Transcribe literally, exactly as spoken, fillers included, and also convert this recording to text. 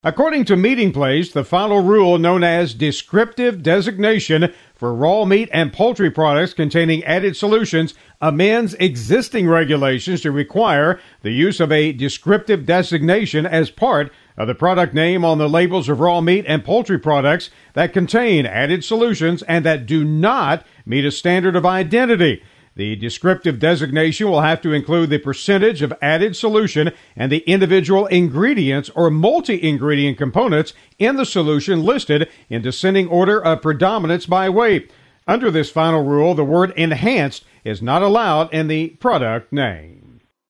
According to Meeting Place, the final rule, known as Descriptive Designation for Raw Meat and Poultry Products Containing Added Solutions, amends existing regulations to require the use of a descriptive designation as part of the product name on the labels of raw meat and poultry products that contain added solutions and that do not meet a standard of identity. The descriptive designation will have to include the percentage of added solution and the individual ingredients or multi-ingredient components in the solution listed in descending order of predominance by weight. Under this final rule, the word enhanced is not allowed in the product name.